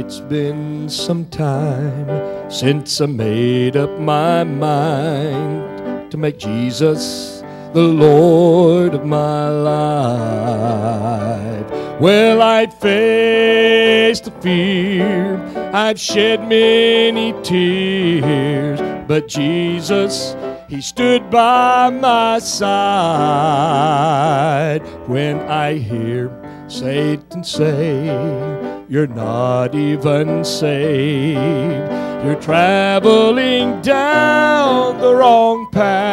It's been some time since I made up my mind to make Jesus the Lord of my life. Well, I'd faced the fear, I've shed many tears, but Jesus, He stood by my side. When I hear Satan say, you're not even saved, you're traveling down the wrong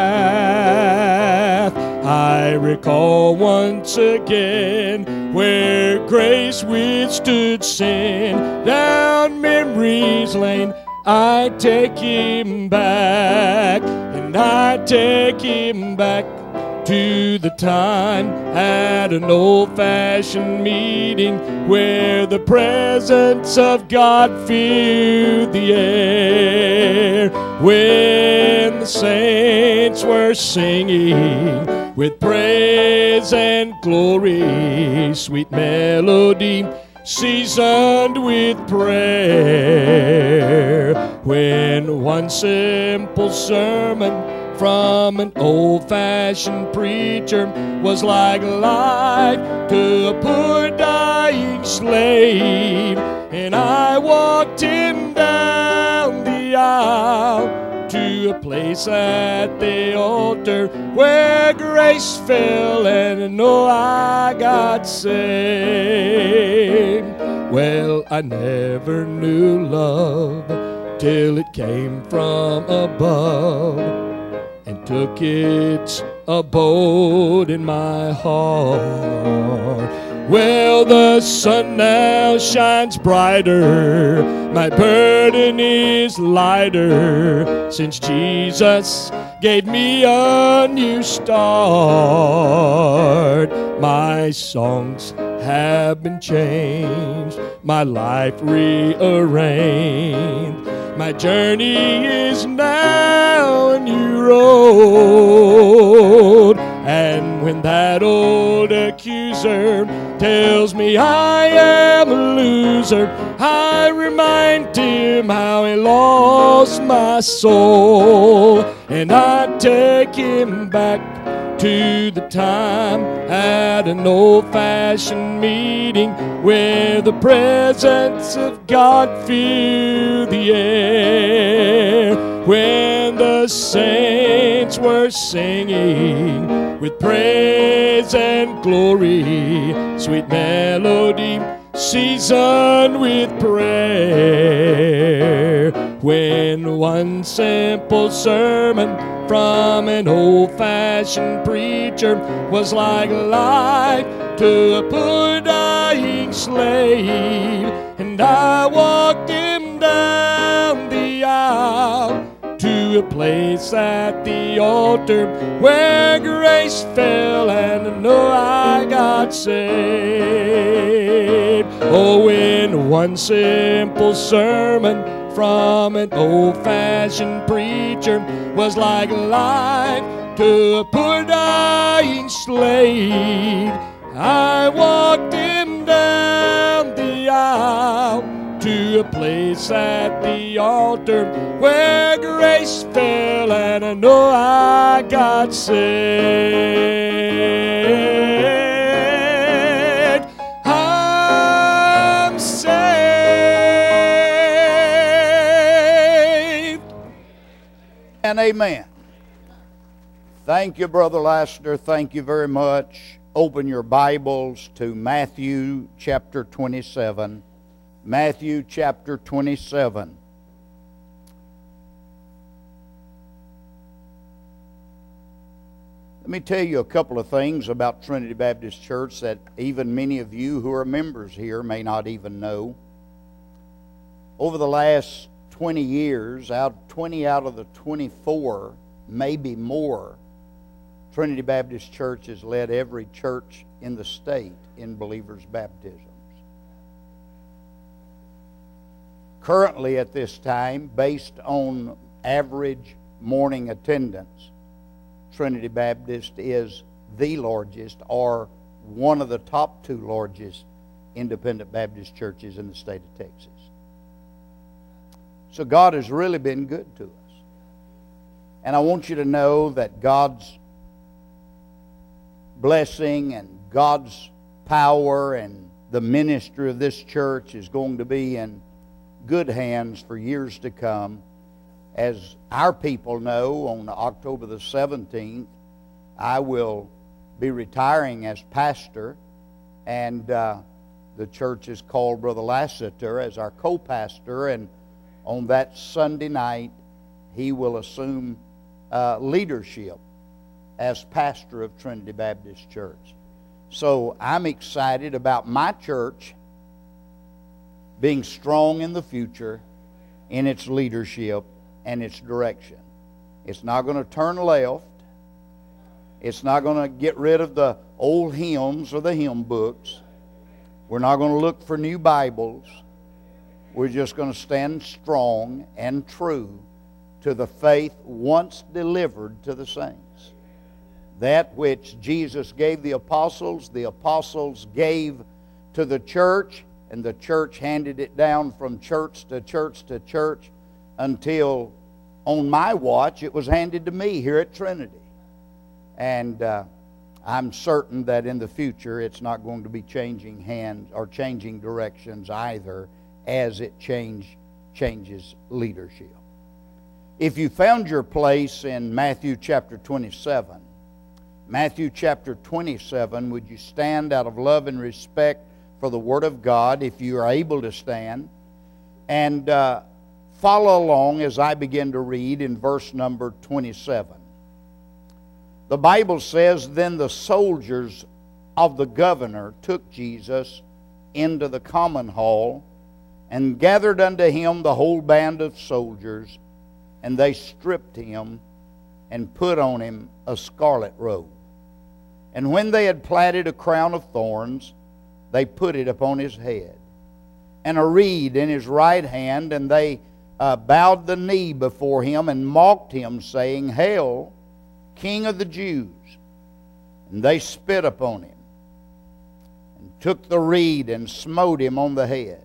path, I recall once again where grace withstood sin. Down memory's lane I take Him back, and I take Him back to the time at an old-fashioned meeting where the presence of God filled the air, when the saints were singing with praise and glory, sweet melody seasoned with prayer, when one simple sermon from an old-fashioned preacher was like life to a poor dying slave, and I walked him down the aisle to a place at the altar where grace fell and I know I got saved. Well, I never knew love till it came from above and took its abode in my heart. Well, the sun now shines brighter, my burden is lighter, since Jesus gave me a new start. My songs have been changed, my life rearranged, my journey is now a new road. And when that old accuser tells me I am a loser, I remind him how he lost my soul, and I take him back to the time at an old-fashioned meeting where the presence of God filled the air, when the saints were singing with praise and glory, sweet melody seasoned with prayer, when one simple sermon from an old-fashioned preacher was like life to a poor dying slave, and I walked him down the aisle to a place at the altar where grace fell and I know I got saved. Oh, in one simple sermon from an old-fashioned preacher was like life to a poor dying slave, I walked him down the aisle to a place at the altar where grace fell and I know I got saved. I'm saved. And amen. Thank you, Brother Lassiter. Thank you very much. Open your Bibles to Matthew chapter 27. Matthew chapter 27. Let me tell you a couple of things about Trinity Baptist Church that even many of you who are members here may not even know. Over the last 20 years, 20 out of the 24, maybe more, Trinity Baptist Church has led every church in the state in believers' baptisms. Currently at this time, based on average morning attendance, Trinity Baptist is the largest or one of the top two largest independent Baptist churches in the state of Texas. So God has really been good to us. And I want you to know that God's blessing and God's power and the ministry of this church is going to be in good hands for years to come. As our people know, on October the 17th, I will be retiring as pastor, and the church has called Brother Lassiter as our co-pastor, and on that Sunday night, he will assume leadership as pastor of Trinity Baptist Church. So I'm excited about my church being strong in the future in its leadership and its direction. It's not going to turn left. It's not going to get rid of the old hymns or the hymn books. We're not going to look for new Bibles. We're just going to stand strong and true to the faith once delivered to the saints. That which Jesus gave the apostles gave to the church, and the church handed it down from church to church to church until on my watch it was handed to me here at Trinity. And I'm certain that in the future it's not going to be changing hands or changing directions either, as it changes leadership. If you found your place in Matthew chapter 27, Matthew chapter 27, would you stand out of love and respect for the Word of God, if you are able to stand, and follow along as I begin to read in verse number 27. The Bible says, "Then the soldiers of the governor took Jesus into the common hall, and gathered unto him the whole band of soldiers, and they stripped him, and put on him a scarlet robe. And when they had platted a crown of thorns, they put it upon his head, and a reed in his right hand, and they bowed the knee before him, and mocked him, saying, Hail, King of the Jews! And they spit upon him, and took the reed, and smote him on the head.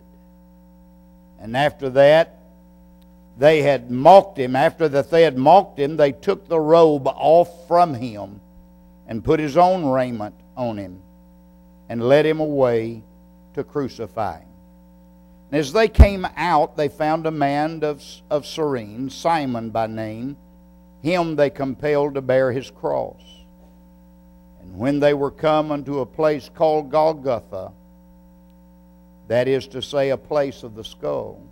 And after that, they had mocked him. After that they had mocked him, they took the robe off from him, and put his own raiment on him, and led him away to crucify him. And as they came out, they found a man of Cyrene, Simon by name. Him they compelled to bear his cross. And when they were come unto a place called Golgotha, that is to say, a place of the skull,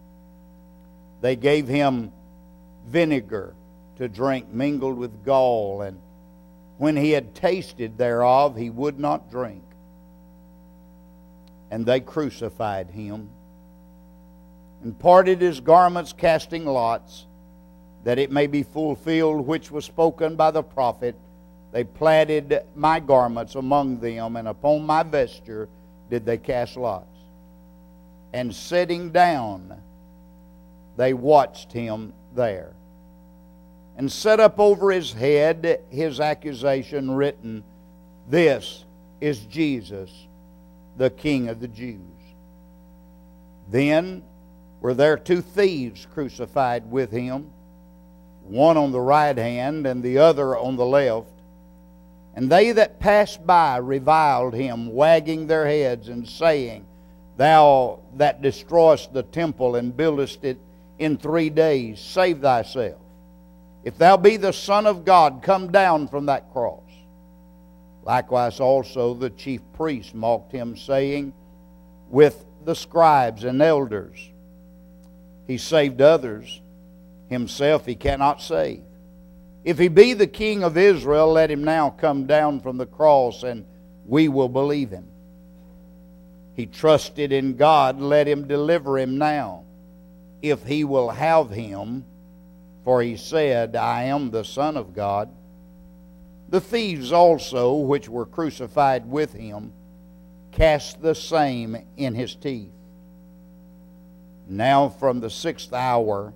they gave him vinegar to drink mingled with gall, and when he had tasted thereof, he would not drink. And they crucified him, and parted his garments, casting lots, that it may be fulfilled which was spoken by the prophet, They platted my garments among them, and upon my vesture did they cast lots. And sitting down, they watched him there. And set up over his head his accusation written, This is Jesus, the King of the Jews. Then were there two thieves crucified with him, one on the right hand and the other on the left. And they that passed by reviled him, wagging their heads and saying, Thou that destroyest the temple and buildest it in 3 days, save thyself. If thou be the Son of God, come down from that cross. Likewise also the chief priests mocked him, saying, With the scribes and elders he saved others, himself he cannot save. If he be the King of Israel, let him now come down from the cross, and we will believe him. He trusted in God, let him deliver him now, if he will have him. For he said, I am the Son of God. The thieves also, which were crucified with him, cast the same in his teeth. Now from the 6th hour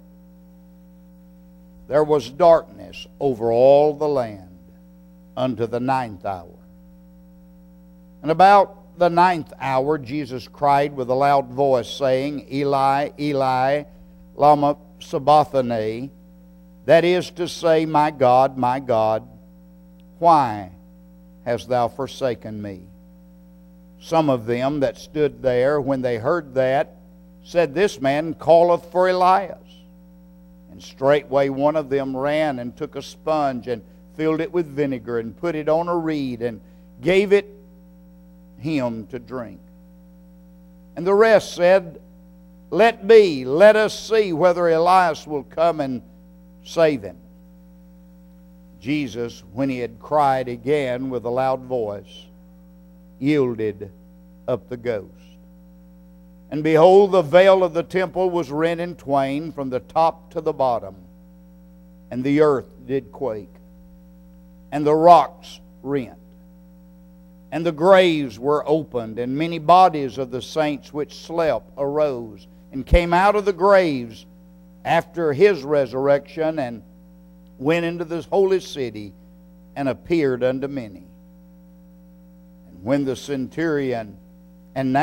there was darkness over all the land unto the 9th hour. And about the 9th hour Jesus cried with a loud voice, saying, Eli, Eli, lama sabachthani, that is to say, my God, why hast thou forsaken me? Some of them that stood there, when they heard that, said, This man calleth for Elias. And straightway one of them ran and took a sponge and filled it with vinegar and put it on a reed and gave it him to drink. And the rest said, Let be, let us see whether Elias will come and save him. Jesus, when he had cried again with a loud voice, yielded up the ghost. And behold, the veil of the temple was rent in twain from the top to the bottom, and the earth did quake, and the rocks rent, and the graves were opened, and many bodies of the saints which slept arose, and came out of the graves after his resurrection, and went into this holy city, and appeared unto many. And when the centurion and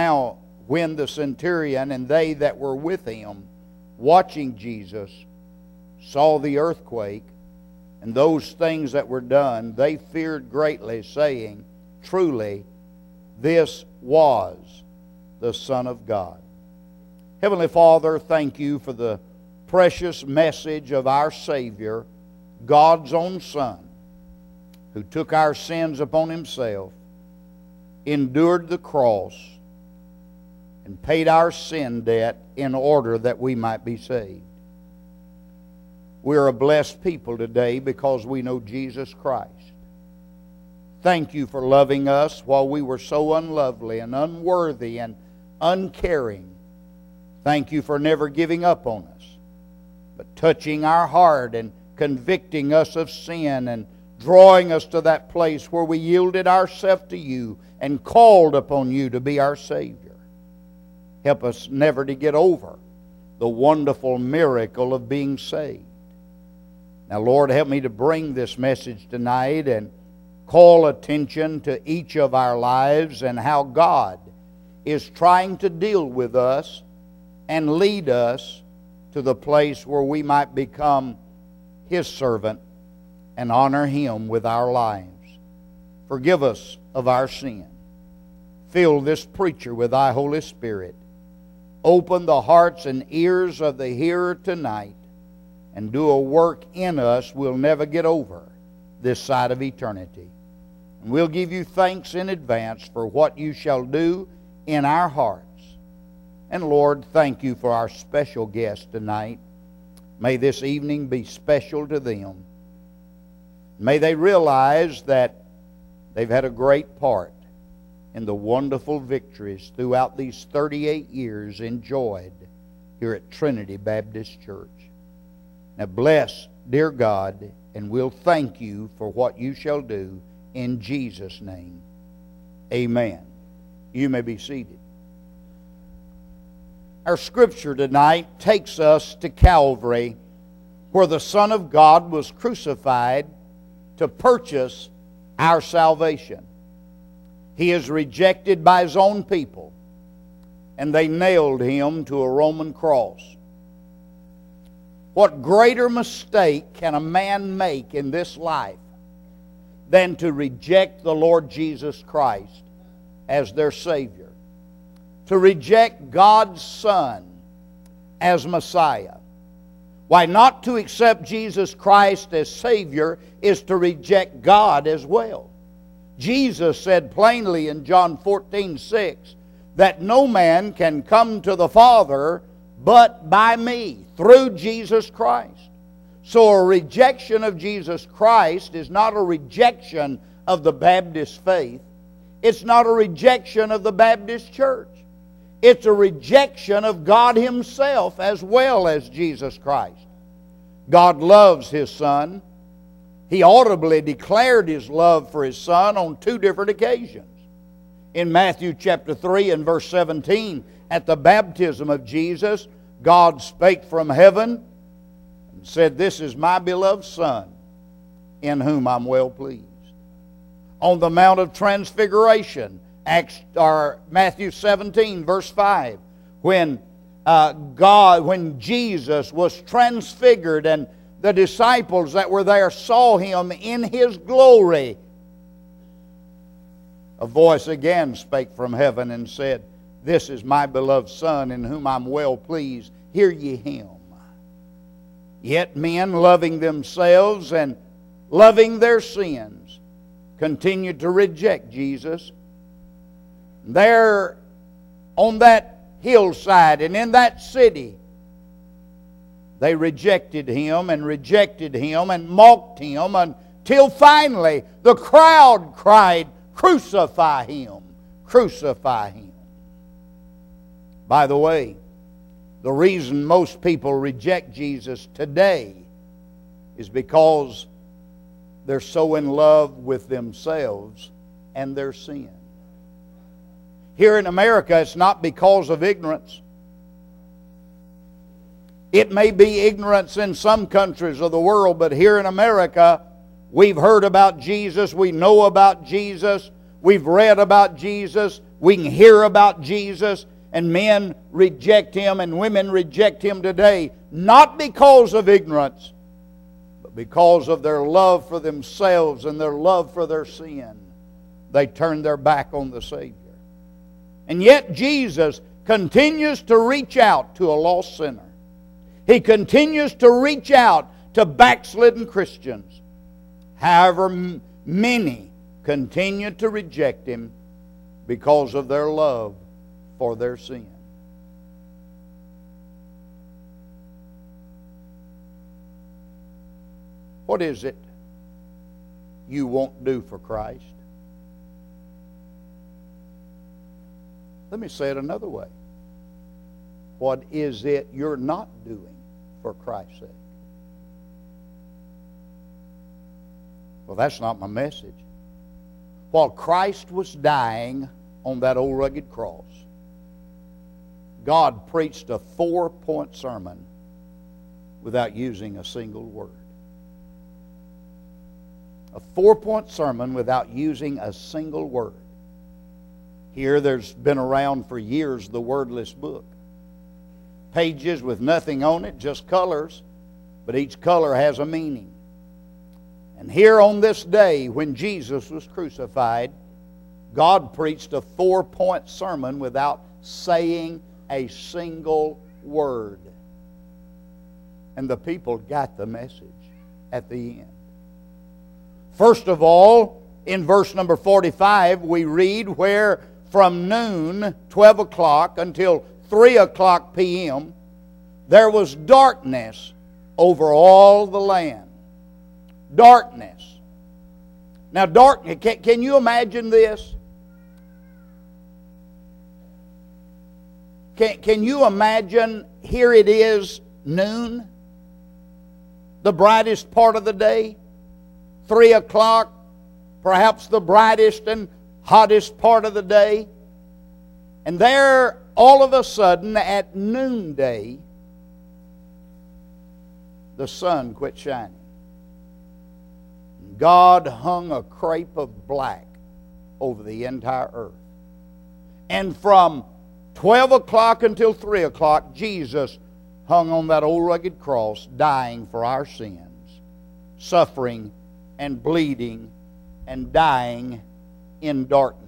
they that were with him, watching Jesus, saw the earthquake, and those things that were done, they feared greatly, saying, Truly, this was the Son of God. Heavenly Father, thank you for the precious message of our Savior, God's own Son, who took our sins upon himself, endured the cross, and paid our sin debt in order that we might be saved. We are a blessed people today because we know Jesus Christ. Thank you for loving us while we were so unlovely and unworthy and uncaring. Thank you for never giving up on us, but touching our heart and convicting us of sin and drawing us to that place where we yielded ourselves to you and called upon you to be our Savior. Help us never to get over the wonderful miracle of being saved. Now, Lord, help me to bring this message tonight and call attention to each of our lives and how God is trying to deal with us and lead us to the place where we might become His servant and honor Him with our lives. Forgive us of our sin. Fill this preacher with Thy Holy Spirit. Open the hearts and ears of the hearer tonight and do a work in us we'll never get over this side of eternity. And we'll give you thanks in advance for what you shall do in our hearts. And Lord, thank you for our special guest tonight. May this evening be special to them. May they realize that they've had a great part in the wonderful victories throughout these 38 years enjoyed here at Trinity Baptist Church. Now bless, dear God, and we'll thank you for what you shall do in Jesus' name. Amen. You may be seated. Our scripture tonight takes us to Calvary, where the Son of God was crucified to purchase our salvation. He is rejected by His own people, and they nailed Him to a Roman cross. What greater mistake can a man make in this life than to reject the Lord Jesus Christ as their Savior? To reject God's Son as Messiah. Why, not to accept Jesus Christ as Savior is to reject God as well. Jesus said plainly in John 14:6 that no man can come to the Father but by me, through Jesus Christ. So a rejection of Jesus Christ is not a rejection of the Baptist faith. It's not a rejection of the Baptist church. It's a rejection of God Himself as well as Jesus Christ. God loves His Son. He audibly declared His love for His Son on two different occasions. In Matthew chapter 3 and verse 17, at the baptism of Jesus, God spake from heaven and said, This is my beloved Son, in whom I'm well pleased. On the Mount of Transfiguration, Matthew 17, verse 5, when when Jesus was transfigured and the disciples that were there saw Him in His glory, a voice again spake from heaven and said, This is my beloved Son, in whom I'm well pleased. Hear ye Him. Yet men, loving themselves and loving their sins, continued to reject Jesus. There on that hillside and in that city, they rejected Him and mocked Him until finally the crowd cried, Crucify Him! Crucify Him! By the way, the reason most people reject Jesus today is because they're so in love with themselves and their sin. Here in America, it's not because of ignorance. It may be ignorance in some countries of the world, but here in America, we've heard about Jesus, we know about Jesus, we've read about Jesus, we can hear about Jesus, and men reject Him and women reject Him today, not because of ignorance, but because of their love for themselves and their love for their sin. They turn their back on the Savior. And yet Jesus continues to reach out to a lost sinner. He continues to reach out to backslidden Christians. However, many continue to reject Him because of their love for their sin. What is it you won't do for Christ? Let me say it another way. What is it you're not doing for Christ's sake? Well, that's not my message. While Christ was dying on that old rugged cross, God preached a 4-point sermon without using a single word. A 4-point sermon without using a single word. Here, there's been around for years the wordless book. Pages with nothing on it, just colors, but each color has a meaning. And here on this day, when Jesus was crucified, God preached a 4-point sermon without saying a single word. And the people got the message at the end. First of all, in verse number 45, we read where from noon, 12 o'clock, until 3 o'clock p.m., there was darkness over all the land. Darkness. Now, darkness, can you imagine this? Can you imagine, here it is, noon, the brightest part of the day, 3 o'clock, perhaps the brightest and hottest part of the day, and there, all of a sudden, at noonday, the sun quit shining. God hung a crepe of black over the entire earth. And from 12 o'clock until 3 o'clock, Jesus hung on that old rugged cross, dying for our sins, suffering and bleeding and dying in darkness.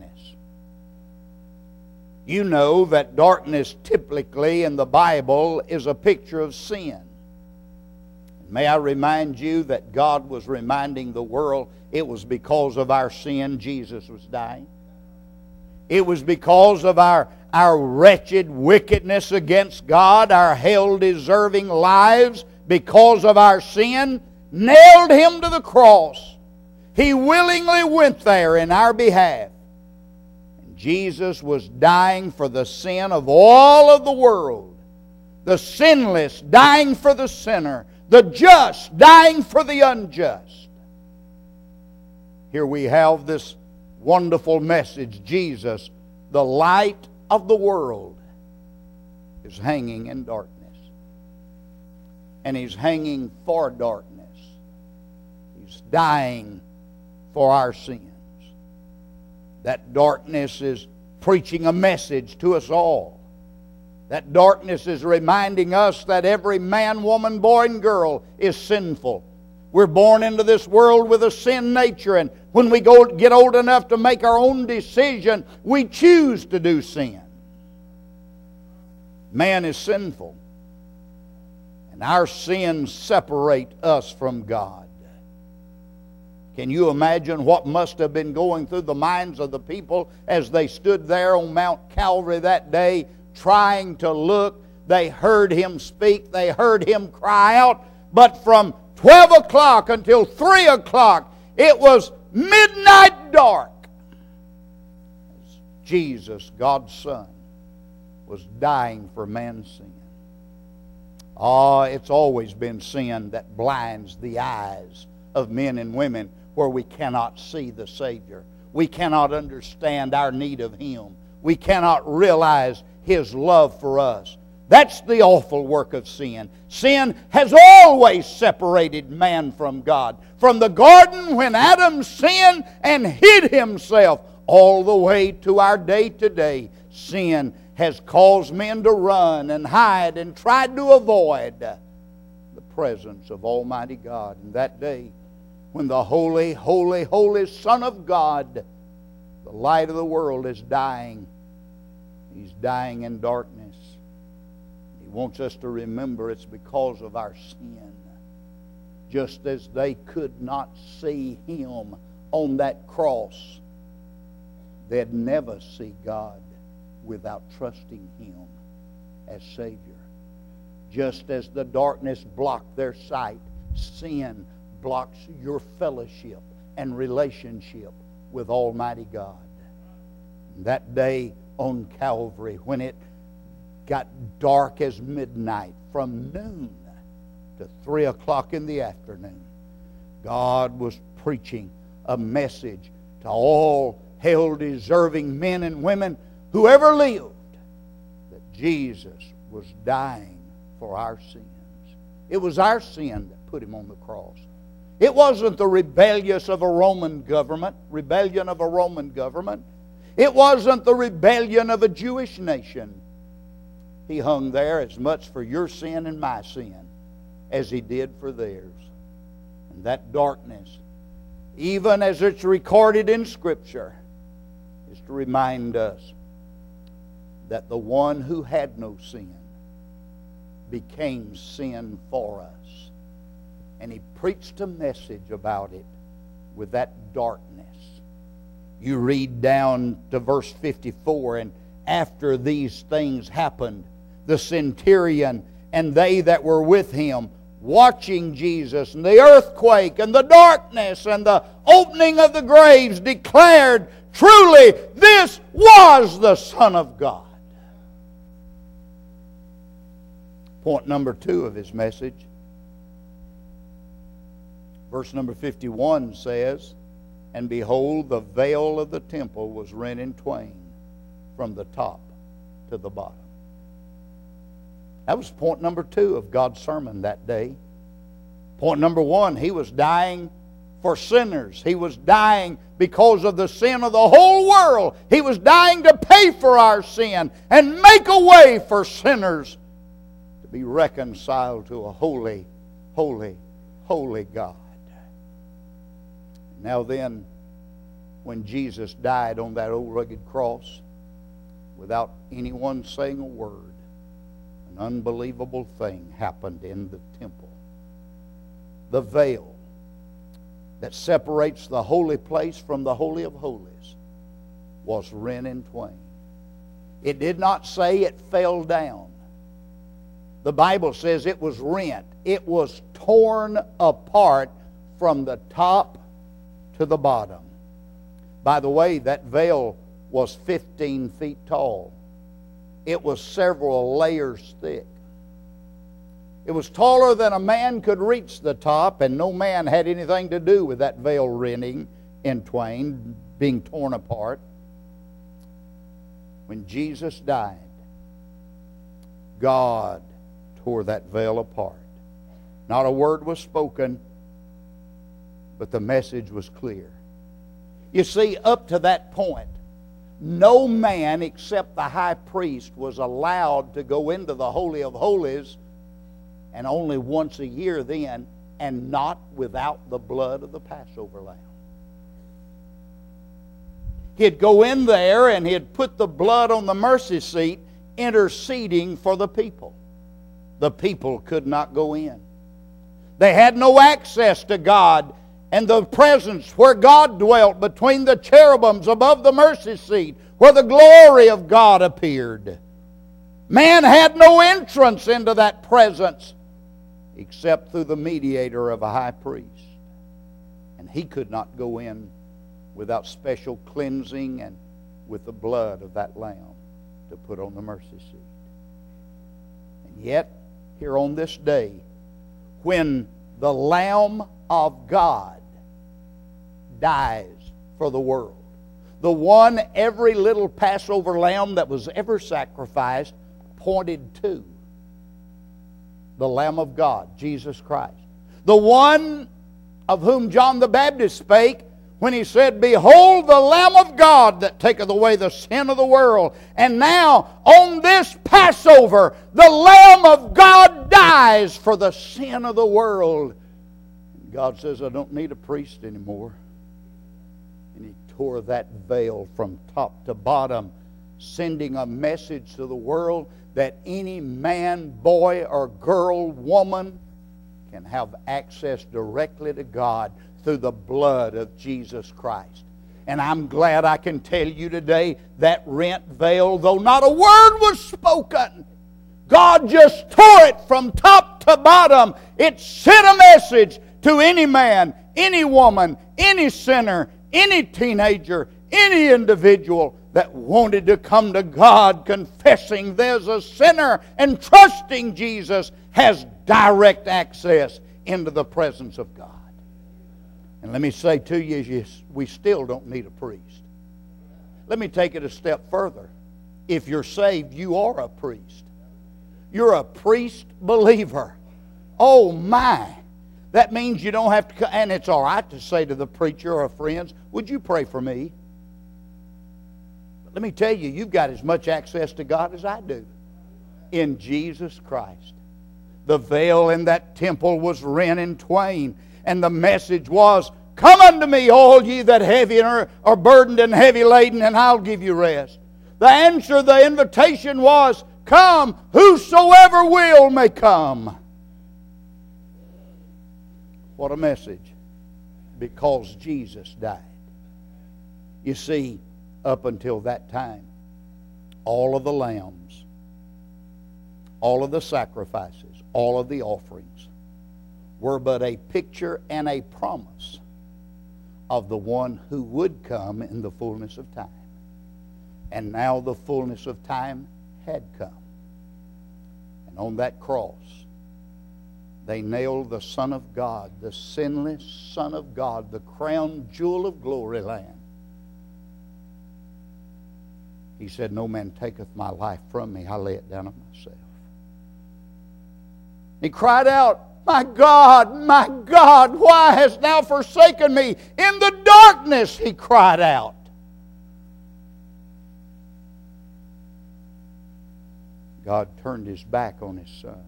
You know that darkness typically in the Bible is a picture of sin. May I remind you that God was reminding the world it was because of our sin Jesus was dying. It was because of our wretched wickedness against God, our hell-deserving lives, because of our sin, nailed Him to the cross. He willingly went there in our behalf. And Jesus was dying for the sin of all of the world. The sinless dying for the sinner. The just dying for the unjust. Here we have this wonderful message. Jesus, the light of the world, is hanging in darkness. And He's hanging for darkness. He's dying for our sins. That darkness is preaching a message to us all. That darkness is reminding us that every man, woman, boy, and girl is sinful. We're born into this world with a sin nature, and when we get old enough to make our own decision, we choose to do sin. Man is sinful, and our sins separate us from God. Can you imagine what must have been going through the minds of the people as they stood there on Mount Calvary that day trying to look? They heard Him speak, they heard Him cry out, but from 12 o'clock until 3 o'clock, it was midnight dark. As Jesus, God's Son, was dying for man's sin. It's always been sin that blinds the eyes of men and women where we cannot see the Savior. We cannot understand our need of Him. We cannot realize His love for us. That's the awful work of sin. Sin has always separated man from God. From the garden when Adam sinned and hid himself, all the way to our day today, sin has caused men to run and hide and try to avoid the presence of Almighty God. And that day, when the holy, holy, holy Son of God, the light of the world, is dying, He's dying in darkness. He wants us to remember it's because of our sin. Just as they could not see Him on that cross, they'd never see God without trusting Him as Savior. Just as the darkness blocked their sight, sin blocks your fellowship and relationship with Almighty God. And that day on Calvary, when it got dark as midnight, from noon to 3 o'clock in the afternoon, God was preaching a message to all hell-deserving men and women who ever lived, that Jesus was dying for our sins. It was our sin that put Him on the cross. It wasn't the rebellion of a Roman government. It wasn't the rebellion of a Jewish nation. He hung there as much for your sin and my sin as He did for theirs. And that darkness, even as it's recorded in Scripture, is to remind us that the one who had no sin became sin for us. And He preached a message about it with that darkness. You read down to verse 54, and after these things happened, the centurion and they that were with him, watching Jesus, and the earthquake and the darkness and the opening of the graves, declared, truly this was the Son of God. Point number 2 of his message. Verse number 51 says, and behold, the veil of the temple was rent in twain from the top to the bottom. That was point number 2 of God's sermon that day. Point number 1, He was dying for sinners. He was dying because of the sin of the whole world. He was dying to pay for our sin and make a way for sinners to be reconciled to a holy, holy, holy God. Now then, when Jesus died on that old rugged cross, without anyone saying a word, an unbelievable thing happened in the temple. The veil that separates the holy place from the Holy of Holies was rent in twain. It did not say it fell down. The Bible says it was rent. It was torn apart from the top to the bottom. By the way, that veil was 15 feet tall. It was several layers thick. It was taller than a man could reach the top, and no man had anything to do with that veil rending in twain, being torn apart. When Jesus died, God tore that veil apart. Not a word was spoken, but the message was clear. You see, up to that point, no man except the high priest was allowed to go into the Holy of Holies, and only once a year then, and not without the blood of the Passover lamb. He'd go in there and he'd put the blood on the mercy seat, interceding for the people. The people could not go in. They had no access to God and the presence where God dwelt between the cherubims above the mercy seat, where the glory of God appeared. Man had no entrance into that presence except through the mediator of a high priest. And he could not go in without special cleansing and with the blood of that lamb to put on the mercy seat. And yet, here on this day, when the Lamb of God dies for the world, the one every little Passover lamb that was ever sacrificed pointed to, the Lamb of God, Jesus Christ. The one of whom John the Baptist spake when he said, "Behold the Lamb of God that taketh away the sin of the world." And now, on this Passover, the Lamb of God dies for the sin of the world. And God says, "I don't need a priest anymore." And He tore that veil from top to bottom, sending a message to the world that any man, boy, or girl, woman can have access directly to God through the blood of Jesus Christ. And I'm glad I can tell you today that rent veil, though not a word was spoken, God just tore it from top to bottom. It sent a message to any man, any woman, any sinner, any teenager, any individual that wanted to come to God confessing there's a sinner and trusting Jesus has direct access into the presence of God. And let me say to you, we still don't need a priest. Let me take it a step further. If you're saved, you are a priest. You're a priest believer. Oh my! That means you don't have to, and it's all right to say to the preacher or friends, "Would you pray for me?" But let me tell you, you've got as much access to God as I do in Jesus Christ. The veil in that temple was rent in twain. And the message was, "Come unto me, all ye that heavy are burdened and heavy laden, and I'll give you rest." The answer, the invitation was, "Come, whosoever will may come." What a message. Because Jesus died. You see, up until that time, all of the lambs, all of the sacrifices, all of the offerings were but a picture and a promise of the one who would come in the fullness of time. And now the fullness of time had come. And on that cross, they nailed the Son of God, the sinless Son of God, the crown jewel of glory land. He said, "No man taketh my life from me, I lay it down on myself." He cried out, my God, why hast thou forsaken me?" In the darkness he cried out. God turned His back on His Son,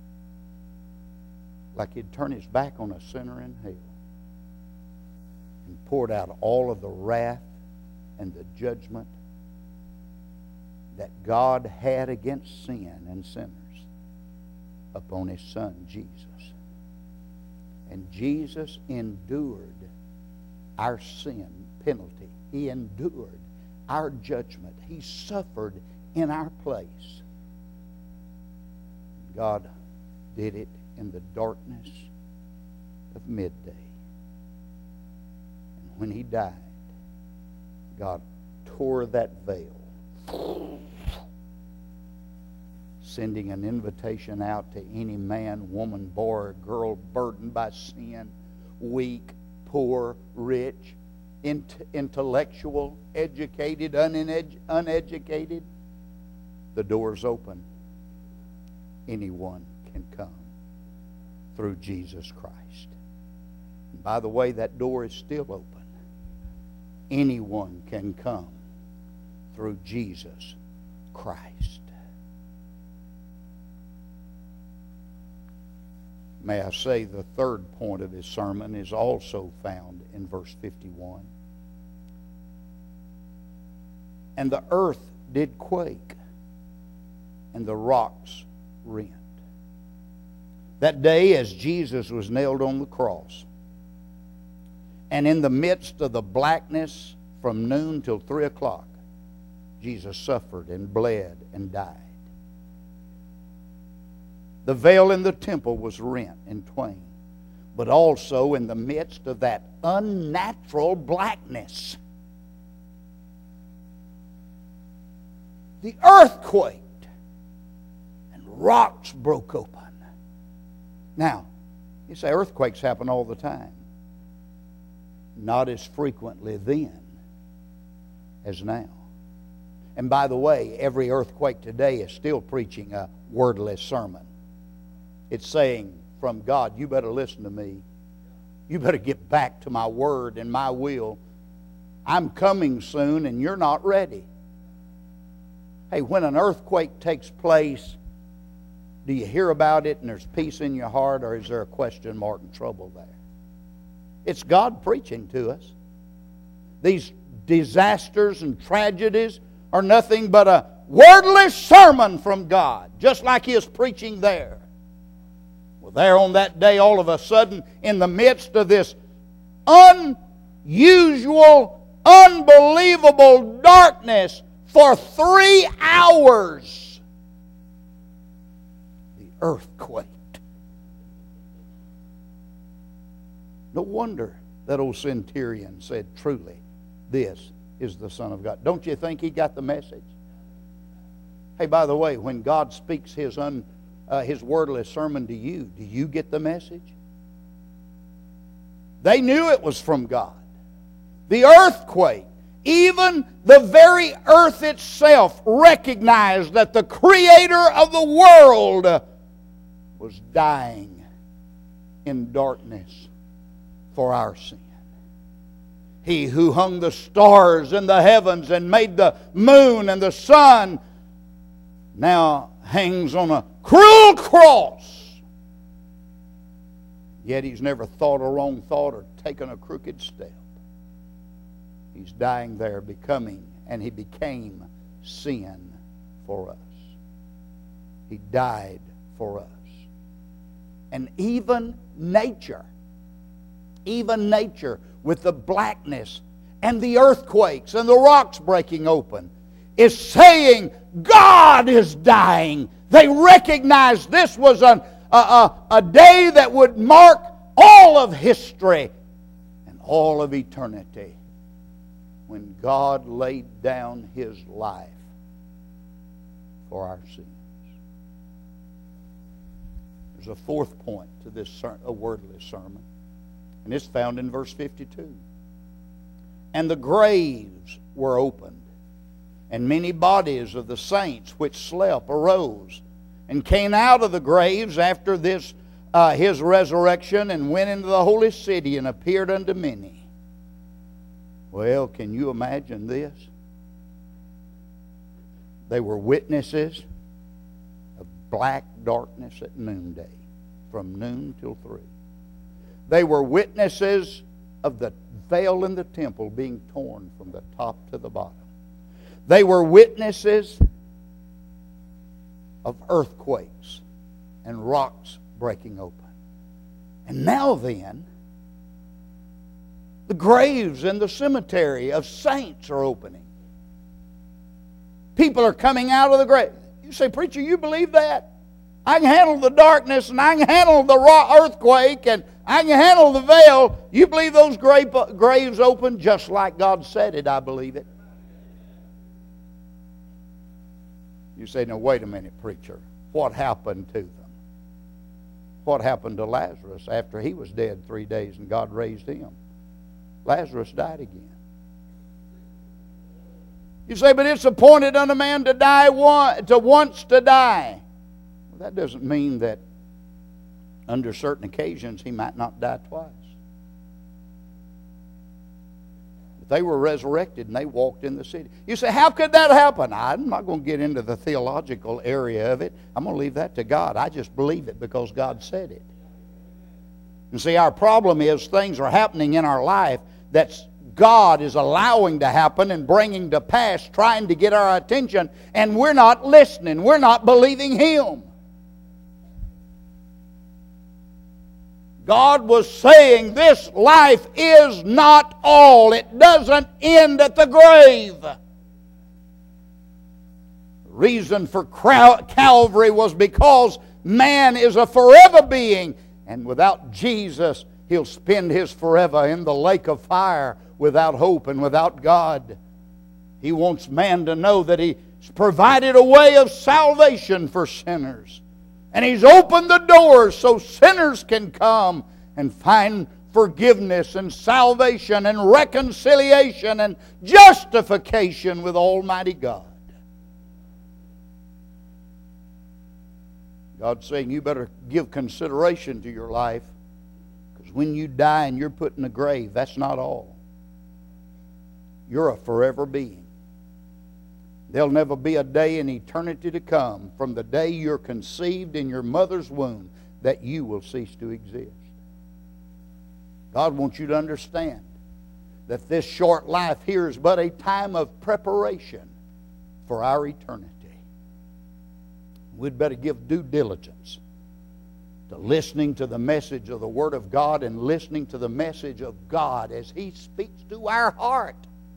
like He'd turn His back on a sinner in hell, and poured out all of the wrath and the judgment that God had against sin and sinners upon His Son, Jesus. And Jesus endured our sin penalty. He endured our judgment. He suffered in our place. God did it in the darkness of midday. And when He died, God tore that veil, sending an invitation out to any man, woman, boy, or girl burdened by sin, weak, poor, rich, intellectual, educated, uneducated. The door's open. Anyone can come through Jesus Christ. And by the way, that door is still open. Anyone can come through Jesus Christ. May I say, the third point of his sermon is also found in verse 51. And the earth did quake, and the rocks rent. That day, as Jesus was nailed on the cross, and in the midst of the blackness from noon till 3 o'clock, Jesus suffered and bled and died. The veil in the temple was rent in twain, but also in the midst of that unnatural blackness, the earth quaked and rocks broke open. Now, you say earthquakes happen all the time. Not as frequently then as now. And by the way, every earthquake today is still preaching a wordless sermon. It's saying from God, you better listen to me. You better get back to my word and my will. I'm coming soon and you're not ready. Hey, when an earthquake takes place, do you hear about it and there's peace in your heart, or is there a question mark and trouble there? It's God preaching to us. These disasters and tragedies are nothing but a wordless sermon from God, just like He is preaching there. Well, there on that day, all of a sudden, in the midst of this unusual, unbelievable darkness for 3 hours, the earth quaked. No wonder that old centurion said, truly, this is the Son of God. Don't you think he got the message? Hey, by the way, when God speaks His wordless sermon to you, do you get the message? They knew it was from God. The earthquake, even the very earth itself, recognized that the Creator of the world was dying in darkness for our sin. He who hung the stars in the heavens and made the moon and the sun now hangs on a cruel cross. Yet He's never thought a wrong thought or taken a crooked step. He's dying there, and He became sin for us. He died for us. And even nature with the blackness and the earthquakes and the rocks breaking open, is saying God is dying. They recognized this was a day that would mark all of history and all of eternity, when God laid down His life for our sins. There's a fourth point to this wordless sermon, and it's found in verse 52. And the graves were opened, and many bodies of the saints which slept arose, and came out of the graves after this His resurrection, and went into the holy city, and appeared unto many. Well, can you imagine this? They were witnesses of black darkness at noonday, from noon till 3. They were witnesses of the veil in the temple being torn from the top to the bottom. They were witnesses of earthquakes and rocks breaking open. And now then, the graves in the cemetery of saints are opening. People are coming out of the grave. You say, preacher, you believe that? I can handle the darkness, and I can handle the earthquake, and I can handle the veil. You believe those graves open just like God said it? I believe it. You say, no, wait a minute, preacher. What happened to them? What happened to Lazarus after he was dead 3 days and God raised him? Lazarus died again. You say, but it's appointed unto man to die once to die. Well, that doesn't mean that under certain occasions he might not die twice. They were resurrected and they walked in the city. You say, how could that happen? I'm not going to get into the theological area of it. I'm going to leave that to God. I just believe it because God said it. And see, our problem is things are happening in our life that God is allowing to happen and bringing to pass, trying to get our attention, and we're not listening. We're not believing Him. God was saying this life is not all. It doesn't end at the grave. The reason for Calvary was because man is a forever being, and without Jesus, he'll spend his forever in the lake of fire without hope and without God. He wants man to know that He's provided a way of salvation for sinners. And He's opened the doors so sinners can come and find forgiveness and salvation and reconciliation and justification with Almighty God. God's saying you better give consideration to your life, because when you die and you're put in the grave, that's not all. You're a forever being. There'll never be a day in eternity to come from the day you're conceived in your mother's womb that you will cease to exist. God wants you to understand that this short life here is but a time of preparation for our eternity. We'd better give due diligence to listening to the message of the Word of God and listening to the message of God as He speaks to our heart.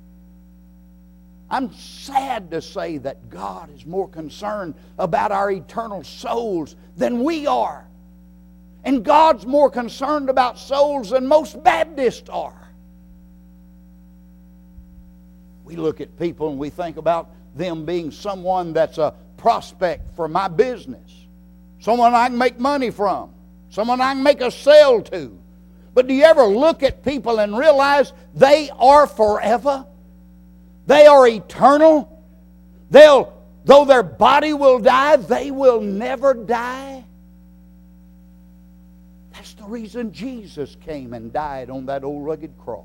I'm sad to say that God is more concerned about our eternal souls than we are. And God's more concerned about souls than most Baptists are. We look at people and we think about them being someone that's a prospect for my business, someone I can make money from, someone I can make a sale to. But do you ever look at people and realize they are forever? They are eternal. Though their body will die, they will never die. That's the reason Jesus came and died on that old rugged cross.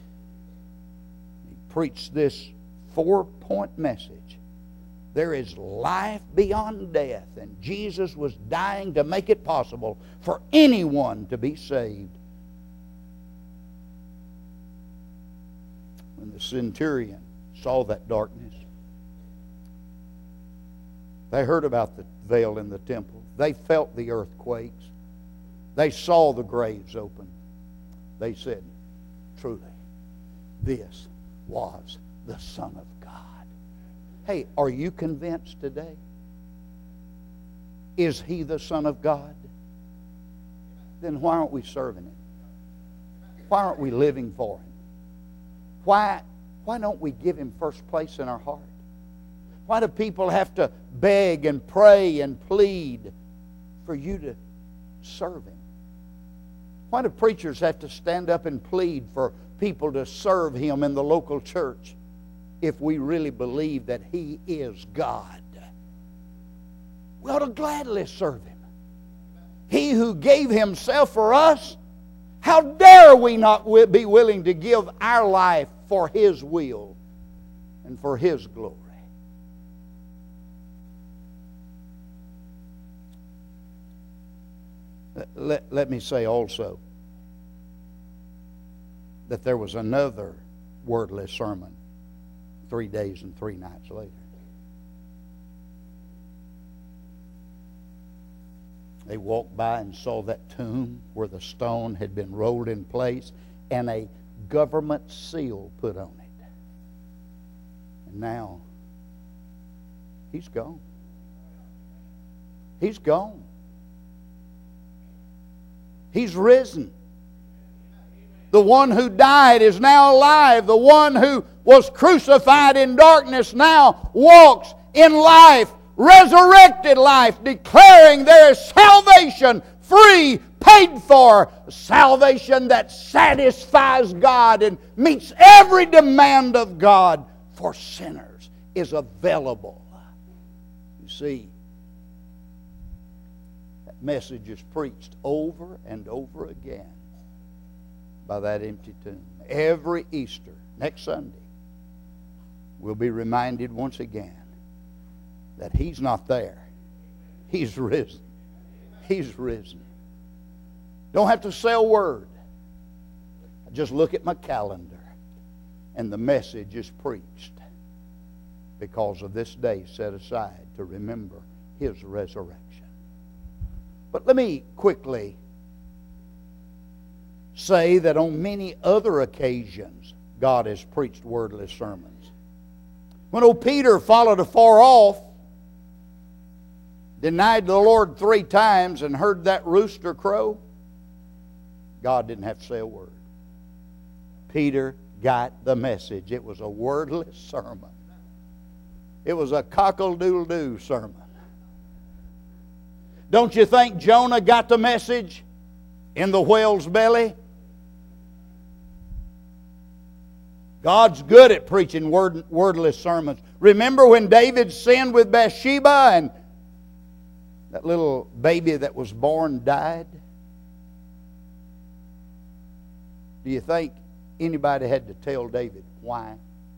He preached this 4-point message. There is life beyond death, and Jesus was dying to make it possible for anyone to be saved. When the centurion saw that darkness, they heard about the veil in the temple. They felt the earthquakes. They saw the graves open. They said, truly, this was the Son of God. Hey, are you convinced today? Is He the Son of God? Then why aren't we serving Him? Why aren't we living for Him? Why don't we give Him first place in our heart? Why do people have to beg and pray and plead for you to serve Him? Why do preachers have to stand up and plead for people to serve Him in the local church if we really believe that He is God? We ought to gladly serve Him. He who gave Himself for us, how dare we not be willing to give our life for His will and for His glory? Let me say also that there was another wordless sermon 3 days and 3 nights later. They walked by and saw that tomb where the stone had been rolled in place and a government seal put on it. And now, He's gone. He's gone. He's risen. The one who died is now alive. The one who was crucified in darkness now walks in life, resurrected life, declaring there is salvation, free, paid for, salvation that satisfies God and meets every demand of God for sinners is available. You see, that message is preached over and over again. by that empty tomb. Every Easter, next Sunday, we'll be reminded once again that He's not there. He's risen. He's risen. Don't have to say a word. I just look at my calendar and the message is preached because of this day set aside to remember His resurrection. But let me quickly say that on many other occasions God has preached wordless sermons. When old Peter followed afar off, denied the Lord 3 times and heard that rooster crow, God didn't have to say a word. Peter got the message. It was a wordless sermon. It was a cockle-doodle-doo sermon. Don't you think Jonah got the message in the whale's belly? God's good at preaching wordless sermons. Remember when David sinned with Bathsheba and that little baby that was born died? Do you think anybody had to tell David why?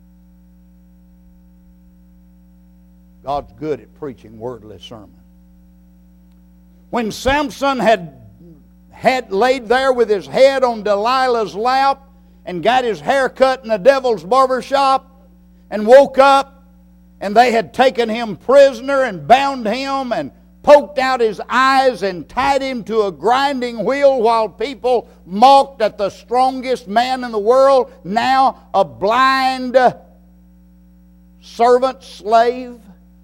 God's good at preaching wordless sermons. When Samson had laid there with his head on Delilah's lap and got his hair cut in the devil's barber shop and woke up and they had taken him prisoner and bound him and poked out his eyes and tied him to a grinding wheel while people mocked at the strongest man in the world, now a blind servant slave.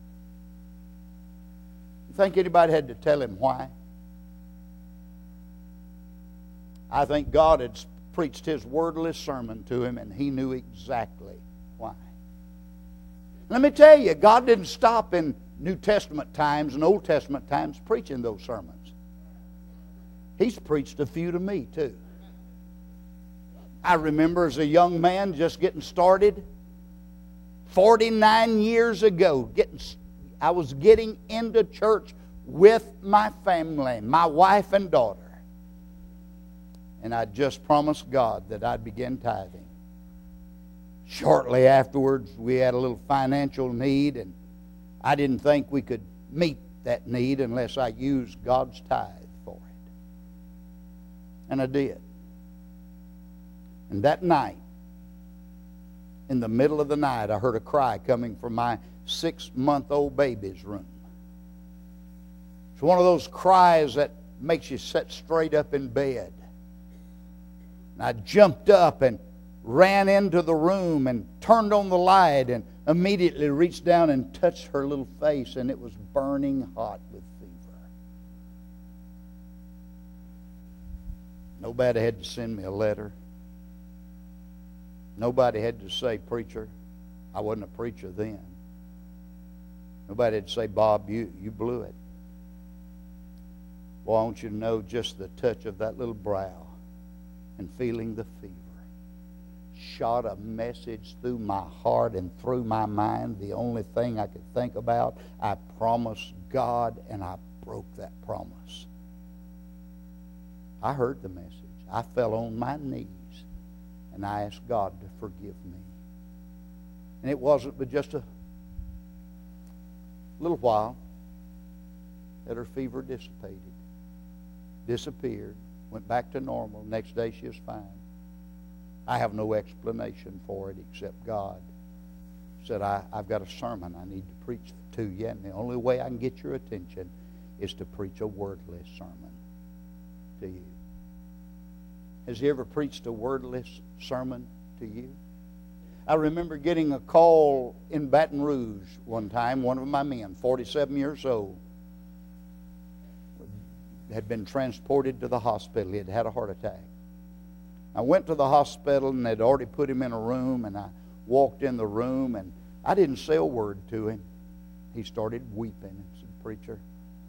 You think anybody had to tell him why? I think God had preached His wordless sermon to him and he knew exactly why. Let me tell you, God didn't stop in New Testament times and Old Testament times preaching those sermons. He's preached a few to me too. I remember as a young man just getting started, 49 years ago, I was getting into church with my family, my wife and daughter. And I just promised God that I'd begin tithing. Shortly afterwards, we had a little financial need, and I didn't think we could meet that need unless I used God's tithe for it. And I did. And that night, in the middle of the night, I heard a cry coming from my 6-month-old baby's room. It's one of those cries that makes you sit straight up in bed. And I jumped up and ran into the room and turned on the light and immediately reached down and touched her little face, and it was burning hot with fever. Nobody had to send me a letter. Nobody had to say, "Preacher." I wasn't a preacher then. Nobody had to say, "Bob, you blew it." Well, I want you to know just the touch of that little brow and feeling the fever shot a message through my heart and through my mind. The only thing I could think about, I promised God, and I broke that promise. I heard the message. I fell on my knees, and I asked God to forgive me. And it wasn't but just a little while that her fever disappeared, went back to normal. Next day she was fine. I have no explanation for it except God said, I've got a sermon I need to preach to you, and the only way I can get your attention is to preach a wordless sermon to you. Has He ever preached a wordless sermon to you? I remember getting a call in Baton Rouge one time. One of my men, 47 years old, had been transported to the hospital. He had had a heart attack. I went to the hospital, and they'd already put him in a room, and I walked in the room, and I didn't say a word to him. He started weeping and said, "Preacher,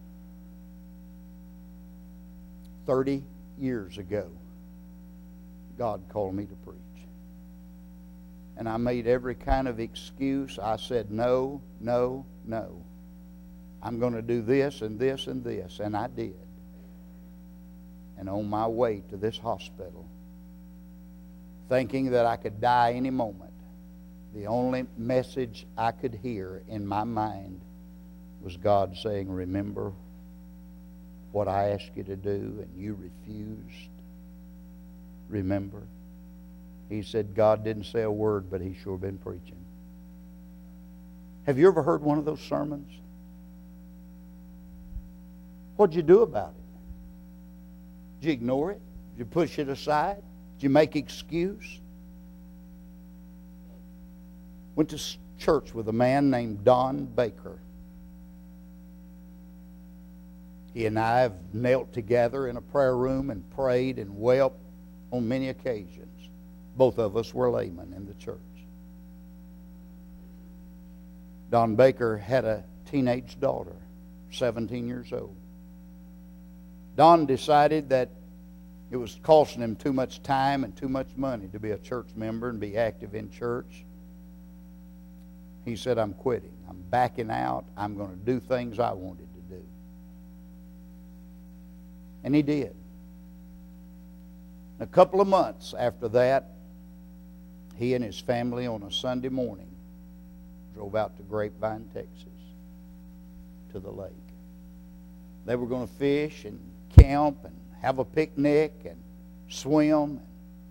30 years ago, God called me to preach. And I made every kind of excuse. I said, no, no, no. I'm going to do this and this and this." And I did. And on my way to this hospital, thinking that I could die any moment. The only message I could hear in my mind was God saying, remember what I asked you to do and you refused. Remember. He said God didn't say a word, but He's sure been preaching. Have you ever heard one of those sermons? What'd you do about it? Did you ignore it? Did you push it aside? Did you make excuse? Went to church with a man named Don Baker. He and I have knelt together in a prayer room and prayed and wept on many occasions. Both of us were laymen in the church. Don Baker had a teenage daughter, 17 years old. Don decided that it was costing him too much time and too much money to be a church member and be active in church. He said, I'm quitting. I'm backing out. I'm going to do things I wanted to do. And he did. A couple of months after that, he and his family on a Sunday morning drove out to Grapevine, Texas, to the lake. They were going to fish and camp and have a picnic and swim.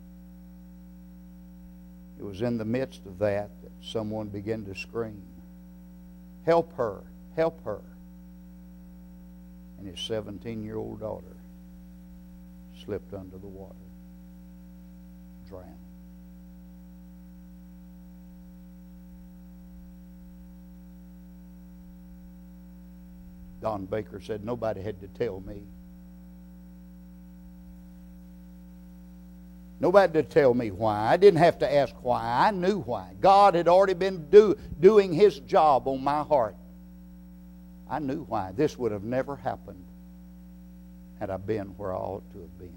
It was in the midst of that someone began to scream, help her, help her. And his 17-year-old daughter slipped under the water, drowned. Don Baker said, nobody had to tell me. Nobody had to tell me why. I didn't have to ask why. I knew why. God had already been doing His job on my heart. I knew why. This would have never happened had I been where I ought to have been.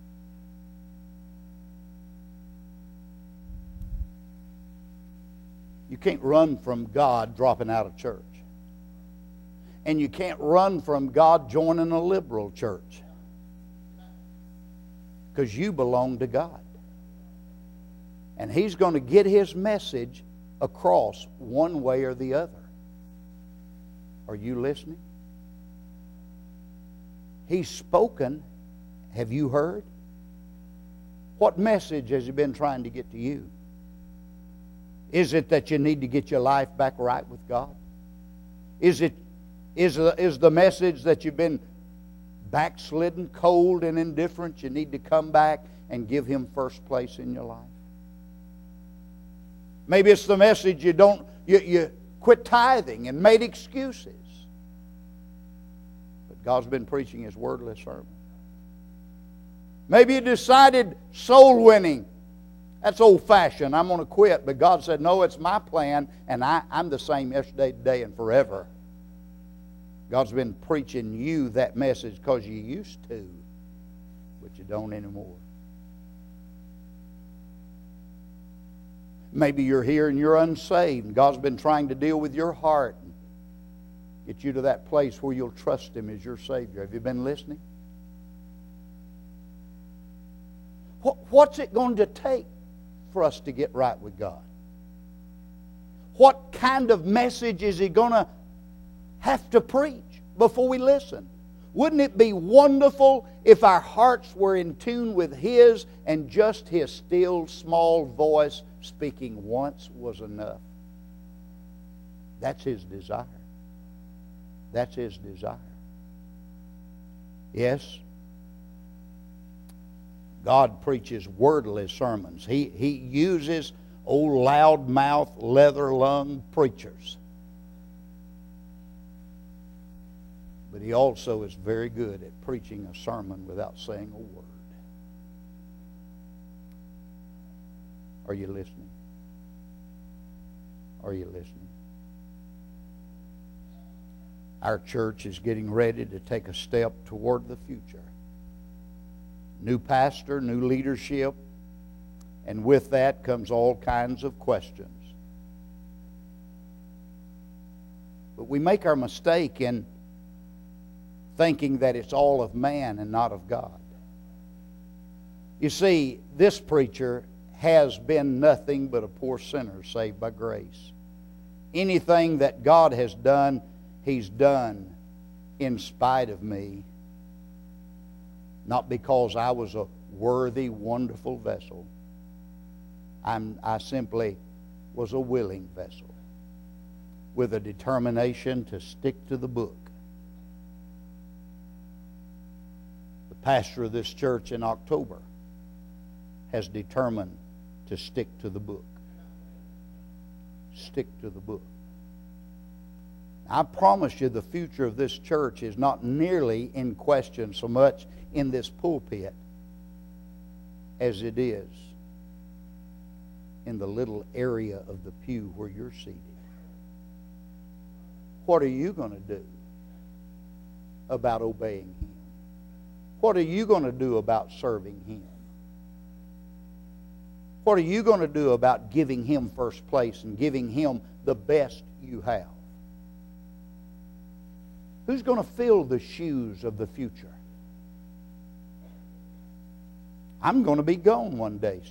You can't run from God dropping out of church. And you can't run from God joining a liberal church. Because you belong to God. And He's going to get His message across one way or the other. Are you listening? He's spoken. Have you heard? What message has He been trying to get to you? Is it that you need to get your life back right with God? Is the message that you've been backslidden, cold, and indifferent? You need to come back and give Him first place in your life. Maybe it's the message you quit tithing and made excuses. But God's been preaching His wordless sermon. Maybe you decided soul winning. That's old-fashioned. I'm going to quit. But God said, no, it's my plan, and I'm the same yesterday, today, and forever. God's been preaching you that message because you used to, but you don't anymore. Maybe you're here and you're unsaved, and God's been trying to deal with your heart and get you to that place where you'll trust Him as your Savior. Have you been listening? What's it going to take for us to get right with God? What kind of message is He going to have to preach before we listen? Wouldn't it be wonderful if our hearts were in tune with His and just His still small voice speaking once was enough? That's His desire. That's His desire. Yes, God preaches wordless sermons. He uses old loudmouth, leather-lunged preachers. But He also is very good at preaching a sermon without saying a word. Are you listening? Are you listening? Our church is getting ready to take a step toward the future. New pastor, new leadership, and with that comes all kinds of questions. But we make our mistake in thinking that it's all of man and not of God. You see, this preacher has been nothing but a poor sinner saved by grace. Anything that God has done, He's done in spite of me. Not because I was a worthy, wonderful vessel. I simply was a willing vessel with a determination to stick to the book. The pastor of this church in October has determined to stick to the book. Stick to the book. I promise you the future of this church is not nearly in question so much in this pulpit as it is in the little area of the pew where you're seated. What are you going to do about obeying Him? What are you going to do about serving Him? What are you going to do about giving Him first place and giving Him the best you have? Who's going to fill the shoes of the future? I'm going to be gone one day.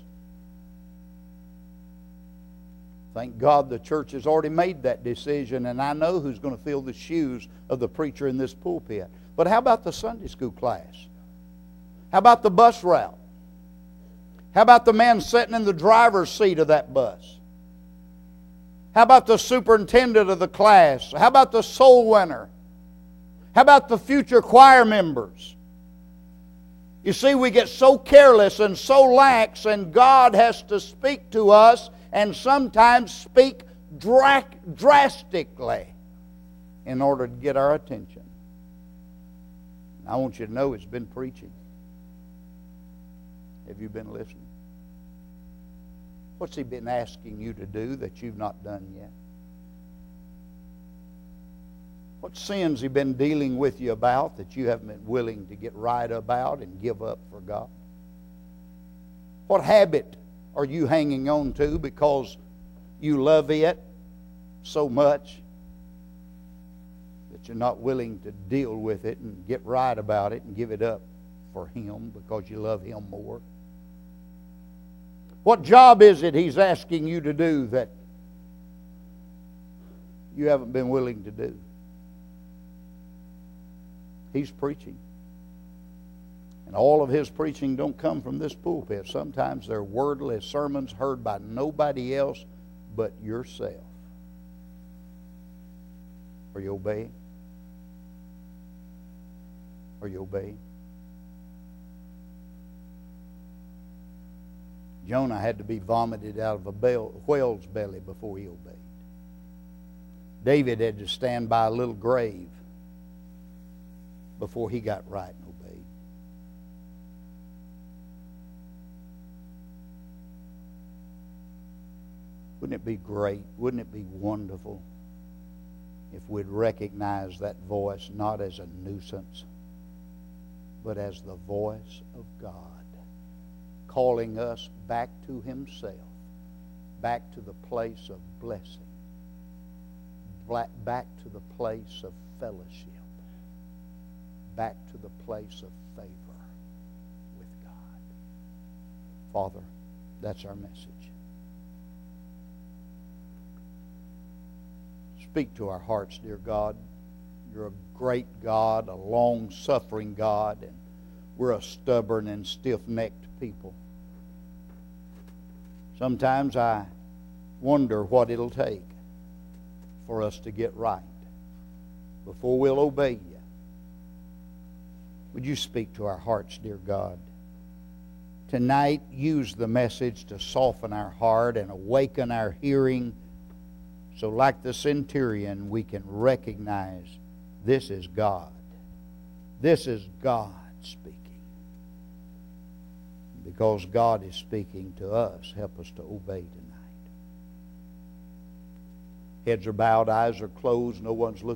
Thank God the church has already made that decision, and I know who's going to fill the shoes of the preacher in this pulpit. But how about the Sunday school class? How about the bus route? How about the man sitting in the driver's seat of that bus? How about the superintendent of the class? How about the soul winner? How about the future choir members? You see, we get so careless and so lax, and God has to speak to us and sometimes speak drastically in order to get our attention. I want you to know it's been preaching. Have you been listening? What's He been asking you to do that you've not done yet? What sins He been dealing with you about that you haven't been willing to get right about and give up for God? What habit are you hanging on to because you love it so much that you're not willing to deal with it and get right about it and give it up for Him because you love Him more? What job is it He's asking you to do that you haven't been willing to do? He's preaching. And all of His preaching don't come from this pulpit. Sometimes they're wordless sermons heard by nobody else but yourself. Are you obeying? Are you obeying? Jonah had to be vomited out of a whale's belly before he obeyed. David had to stand by a little grave before he got right and obeyed. Wouldn't it be great? Wouldn't it be wonderful if we'd recognize that voice not as a nuisance, but as the voice of God, calling us back to Himself, back to the place of blessing, back to the place of fellowship, back to the place of favor with God. Father, that's our message. Speak to our hearts, dear God. You're a great God, a long-suffering God, and we're a stubborn and stiff-necked people. Sometimes I wonder what it'll take for us to get right before we'll obey You. Would You speak to our hearts, dear God? Tonight, use the message to soften our heart and awaken our hearing, so like the centurion, we can recognize this is God. This is God speaking. Because God is speaking to us, help us to obey tonight. Heads are bowed, eyes are closed, no one's looking.